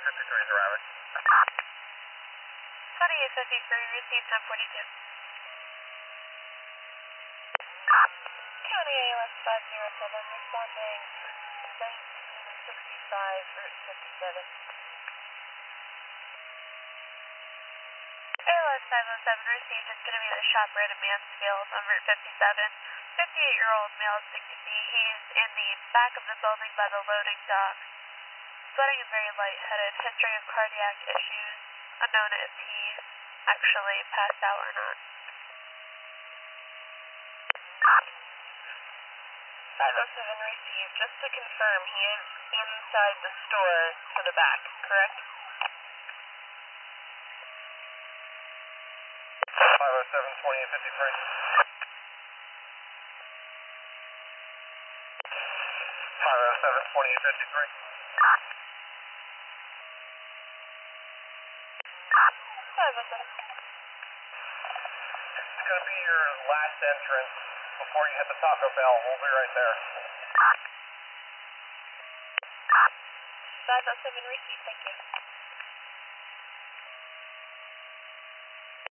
2853 is arriving. 2853, received 1042. County ALS 507, responding 1965, Route 57. ALS 507 received, it's going to be the Shop-Rated Mansfield on Route 57. 58-year-old male at 60 feet. He's in the back of the building by the loading dock. Sweating and very lightheaded. History of cardiac issues. Unknown if he actually passed out or not. 507 received. Just to confirm, he is inside the store to the back, correct? 507, 2853. 507, 2853. 507. It's going to be your last entrance before you hit the Taco Bell. We'll be right there. 507 received, thank you.